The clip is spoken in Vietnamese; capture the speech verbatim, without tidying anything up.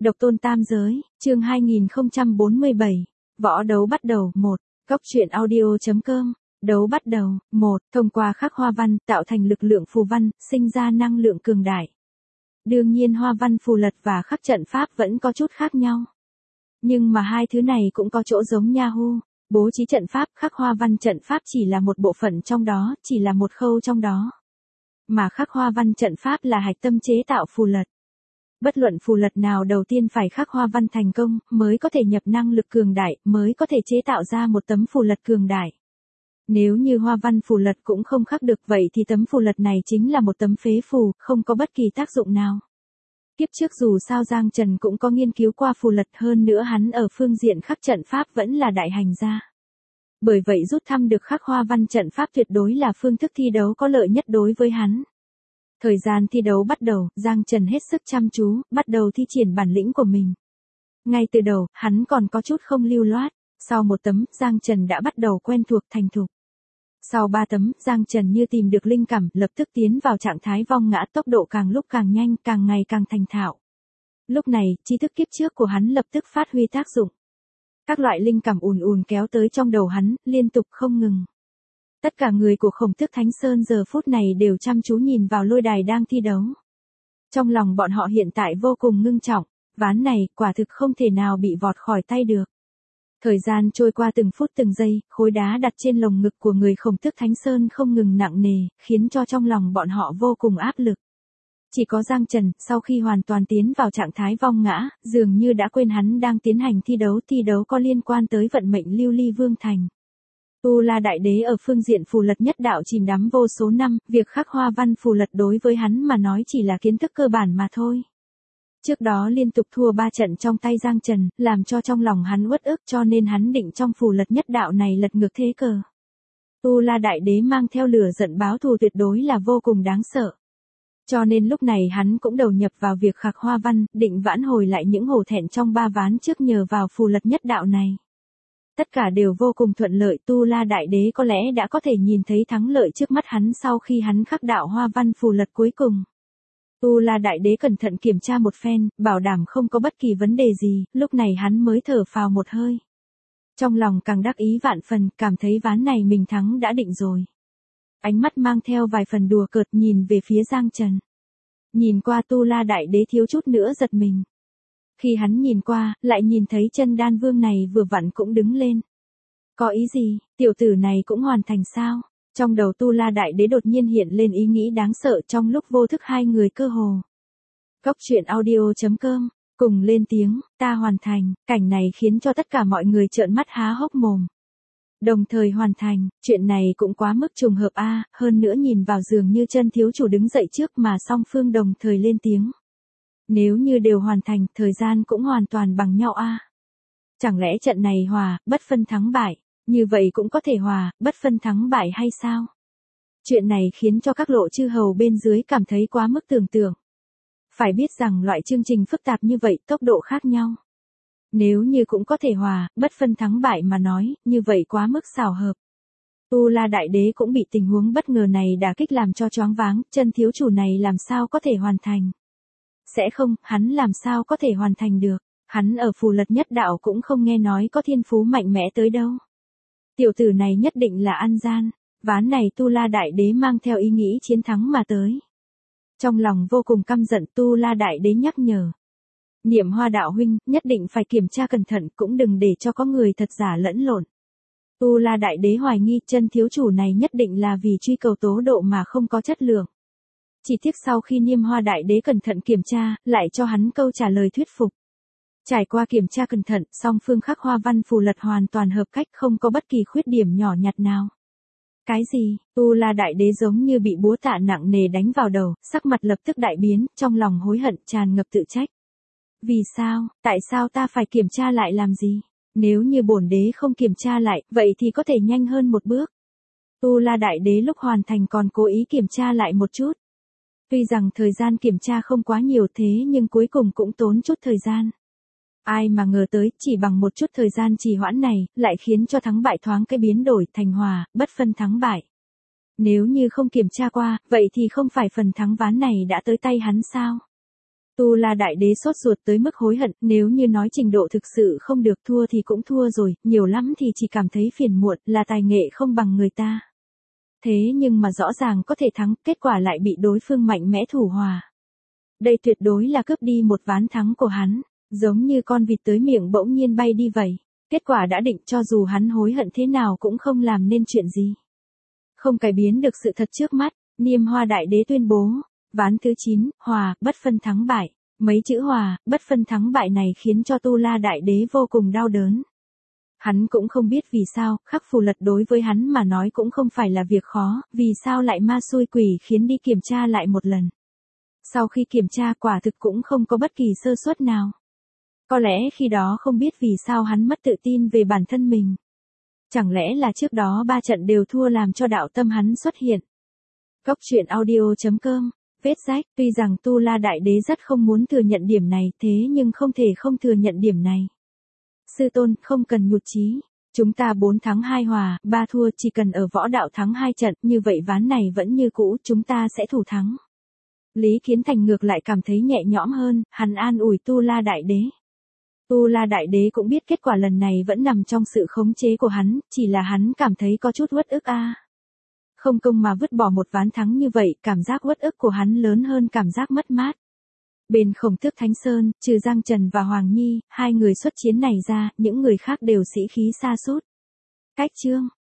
Độc tôn tam giới, chương hai nghìn không trăm bốn mươi bảy. Võ đấu bắt đầu. một. Cốc truyện audio.com. Đấu bắt đầu. một. Thông qua khắc hoa văn, tạo thành lực lượng phù văn, sinh ra năng lượng cường đại. Đương nhiên hoa văn phù lật và khắc trận pháp vẫn có chút khác nhau. Nhưng mà hai thứ này cũng có chỗ giống nhau. Bố trí trận pháp, khắc hoa văn trận pháp chỉ là một bộ phận trong đó, chỉ là một khâu trong đó. Mà khắc hoa văn trận pháp là hạch tâm chế tạo phù lật. Bất luận phù lật nào đầu tiên phải khắc hoa văn thành công, mới có thể nhập năng lực cường đại, mới có thể chế tạo ra một tấm phù lật cường đại. Nếu như hoa văn phù lật cũng không khắc được vậy thì tấm phù lật này chính là một tấm phế phù, không có bất kỳ tác dụng nào. Kiếp trước dù sao Giang Trần cũng có nghiên cứu qua phù lật, hơn nữa hắn ở phương diện khắc trận pháp vẫn là đại hành gia. Bởi vậy rút thăm được khắc hoa văn trận pháp tuyệt đối là phương thức thi đấu có lợi nhất đối với hắn. Thời gian thi đấu bắt đầu, Giang Trần hết sức chăm chú, bắt đầu thi triển bản lĩnh của mình. Ngay từ đầu, hắn còn có chút không lưu loát, sau một tấm, Giang Trần đã bắt đầu quen thuộc thành thục. Sau ba tấm, Giang Trần như tìm được linh cảm, lập tức tiến vào trạng thái vong ngã, tốc độ càng lúc càng nhanh, càng ngày càng thành thạo. Lúc này, tri thức kiếp trước của hắn lập tức phát huy tác dụng. Các loại linh cảm ùn ùn kéo tới trong đầu hắn, liên tục không ngừng. Tất cả người của Khổng Tước Thánh Sơn giờ phút này đều chăm chú nhìn vào lôi đài đang thi đấu. Trong lòng bọn họ hiện tại vô cùng ngưng trọng, ván này quả thực không thể nào bị vọt khỏi tay được. Thời gian trôi qua từng phút từng giây, khối đá đặt trên lồng ngực của người Khổng Tước Thánh Sơn không ngừng nặng nề, khiến cho trong lòng bọn họ vô cùng áp lực. Chỉ có Giang Trần, sau khi hoàn toàn tiến vào trạng thái vong ngã, dường như đã quên hắn đang tiến hành thi đấu, thi đấu có liên quan tới vận mệnh Lưu Ly Vương Thành. Tu La Đại Đế ở phương diện phù lật nhất đạo chìm đắm vô số năm, việc khắc hoa văn phù lật đối với hắn mà nói chỉ là kiến thức cơ bản mà thôi. Trước đó liên tục thua ba trận trong tay Giang Trần, làm cho trong lòng hắn uất ức, cho nên hắn định trong phù lật nhất đạo này lật ngược thế cờ. Tu La Đại Đế mang theo lửa giận báo thù tuyệt đối là vô cùng đáng sợ. Cho nên lúc này hắn cũng đầu nhập vào việc khắc hoa văn, định vãn hồi lại những hổ thẹn trong ba ván trước nhờ vào phù lật nhất đạo này. Tất cả đều vô cùng thuận lợi, Tu La Đại Đế có lẽ đã có thể nhìn thấy thắng lợi trước mắt hắn sau khi hắn khắc đạo hoa văn phù lật cuối cùng. Tu La Đại Đế cẩn thận kiểm tra một phen, bảo đảm không có bất kỳ vấn đề gì, lúc này hắn mới thở phào một hơi. Trong lòng càng đắc ý vạn phần, cảm thấy ván này mình thắng đã định rồi. Ánh mắt mang theo vài phần đùa cợt nhìn về phía Giang Trần. Nhìn qua Tu La Đại Đế thiếu chút nữa giật mình. Khi hắn nhìn qua, lại nhìn thấy chân đan vương này vừa vặn cũng đứng lên. Có ý gì, tiểu tử này cũng hoàn thành sao? Trong đầu Tu La Đại Đế đột nhiên hiện lên ý nghĩ đáng sợ, trong lúc vô thức hai người cơ hồ. Cốc truyện audio.com, cùng lên tiếng, ta hoàn thành, cảnh này khiến cho tất cả mọi người trợn mắt há hốc mồm. Đồng thời hoàn thành, chuyện này cũng quá mức trùng hợp a, hơn nữa nhìn vào dường như chân thiếu chủ đứng dậy trước mà song phương đồng thời lên tiếng. Nếu như đều hoàn thành, thời gian cũng hoàn toàn bằng nhau a. Chẳng lẽ trận này hòa, bất phân thắng bại, như vậy cũng có thể hòa, bất phân thắng bại hay sao? Chuyện này khiến cho các lộ chư hầu bên dưới cảm thấy quá mức tưởng tượng. Phải biết rằng loại chương trình phức tạp như vậy, tốc độ khác nhau. Nếu như cũng có thể hòa, bất phân thắng bại mà nói, như vậy quá mức xảo hợp. Tu La Đại Đế cũng bị tình huống bất ngờ này đả kích làm cho choáng váng, chân thiếu chủ này làm sao có thể hoàn thành? Sẽ không, hắn làm sao có thể hoàn thành được, hắn ở phù lật nhất đạo cũng không nghe nói có thiên phú mạnh mẽ tới đâu. Tiểu tử này nhất định là ăn gian, ván này Tu La Đại Đế mang theo ý nghĩ chiến thắng mà tới. Trong lòng vô cùng căm giận, Tu La Đại Đế nhắc nhở. Niệm Hoa đạo huynh, nhất định phải kiểm tra cẩn thận, cũng đừng để cho có người thật giả lẫn lộn. Tu La Đại Đế hoài nghi chân thiếu chủ này nhất định là vì truy cầu tố độ mà không có chất lượng. Chỉ tiếc sau khi Niêm Hoa Đại Đế cẩn thận kiểm tra, lại cho hắn câu trả lời thuyết phục. Trải qua kiểm tra cẩn thận, song phương khắc hoa văn phù lật hoàn toàn hợp cách, không có bất kỳ khuyết điểm nhỏ nhặt nào. Cái gì? Tu La Đại Đế giống như bị búa tạ nặng nề đánh vào đầu, sắc mặt lập tức đại biến, trong lòng hối hận tràn ngập tự trách. Vì sao, tại sao ta phải kiểm tra lại làm gì? Nếu như bổn đế không kiểm tra lại, vậy thì có thể nhanh hơn một bước. Tu La Đại Đế lúc hoàn thành còn cố ý kiểm tra lại một chút. Tuy rằng thời gian kiểm tra không quá nhiều thế nhưng cuối cùng cũng tốn chút thời gian. Ai mà ngờ tới, chỉ bằng một chút thời gian trì hoãn này, lại khiến cho thắng bại thoáng cái biến đổi thành hòa, bất phân thắng bại. Nếu như không kiểm tra qua, vậy thì không phải phần thắng ván này đã tới tay hắn sao? Tu La Đại Đế sốt ruột tới mức hối hận, nếu như nói trình độ thực sự không được thua thì cũng thua rồi, nhiều lắm thì chỉ cảm thấy phiền muộn, là tài nghệ không bằng người ta. Thế nhưng mà rõ ràng có thể thắng, kết quả lại bị đối phương mạnh mẽ thủ hòa. Đây tuyệt đối là cướp đi một ván thắng của hắn, giống như con vịt tới miệng bỗng nhiên bay đi vậy. Kết quả đã định, cho dù hắn hối hận thế nào cũng không làm nên chuyện gì. Không cải biến được sự thật trước mắt, Niêm Hoa Đại Đế tuyên bố, ván thứ chín, hòa, bất phân thắng bại. Mấy chữ hòa, bất phân thắng bại này khiến cho Tu La Đại Đế vô cùng đau đớn. Hắn cũng không biết vì sao, khắc phù lật đối với hắn mà nói cũng không phải là việc khó, vì sao lại ma xui quỷ khiến đi kiểm tra lại một lần. Sau khi kiểm tra quả thực cũng không có bất kỳ sơ suất nào. Có lẽ khi đó không biết vì sao hắn mất tự tin về bản thân mình. Chẳng lẽ là trước đó ba trận đều thua làm cho đạo tâm hắn xuất hiện. Góc truyện audio chấm com, vết rách, tuy rằng Tu La Đại Đế rất không muốn thừa nhận điểm này thế nhưng không thể không thừa nhận điểm này. Sư tôn, không cần nhụt chí. Chúng ta bốn thắng hai hòa, ba thua, chỉ cần ở võ đạo thắng hai trận, như vậy ván này vẫn như cũ, chúng ta sẽ thủ thắng. Lý Kiến Thành ngược lại cảm thấy nhẹ nhõm hơn, hắn an ủi Tu La Đại Đế. Tu La Đại Đế cũng biết kết quả lần này vẫn nằm trong sự khống chế của hắn, chỉ là hắn cảm thấy có chút uất ức a. Không công mà vứt bỏ một ván thắng như vậy, cảm giác uất ức của hắn lớn hơn cảm giác mất mát. Bên Khổng Tước Thánh Sơn, trừ Giang Trần và Hoàng Nhi, hai người xuất chiến này ra, những người khác đều sĩ khí sa sút. Cách chương